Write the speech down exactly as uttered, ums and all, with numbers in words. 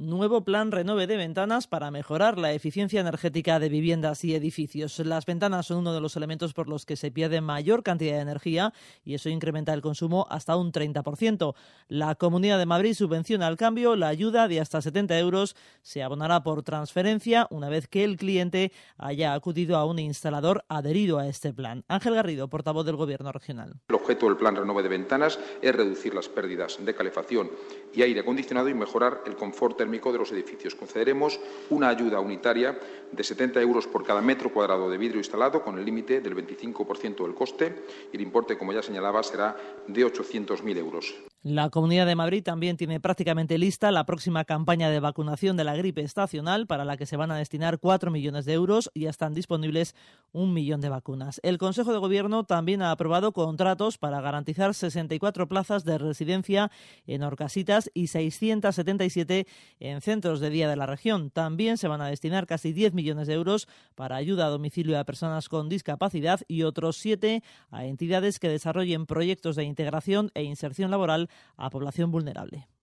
Nuevo plan Renove de ventanas para mejorar la eficiencia energética de viviendas y edificios. Las ventanas son uno de los elementos por los que se pierde mayor cantidad de energía y eso incrementa el consumo hasta un treinta por ciento. La Comunidad de Madrid subvenciona al cambio. La ayuda de hasta setenta euros se abonará por transferencia una vez que el cliente haya acudido a un instalador adherido a este plan. Ángel Garrido, portavoz del Gobierno regional. El objeto del plan Renove de ventanas es reducir las pérdidas de calefacción y aire acondicionado y mejorar el confort térmico de los edificios. Concederemos una ayuda unitaria de setenta euros por cada metro cuadrado de vidrio instalado, con el límite del veinticinco por ciento del coste, y el importe, como ya señalaba, será de ochocientos mil euros. La Comunidad de Madrid también tiene prácticamente lista la próxima campaña de vacunación de la gripe estacional, para la que se van a destinar cuatro millones de euros y ya están disponibles un millón de vacunas. El Consejo de Gobierno también ha aprobado contratos para garantizar sesenta y cuatro plazas de residencia en Orcasitas y seiscientos setenta y siete en centros de día de la región. También se van a destinar casi diez millones de euros para ayuda a domicilio a personas con discapacidad y otros siete a entidades que desarrollen proyectos de integración e inserción laboral a población vulnerable.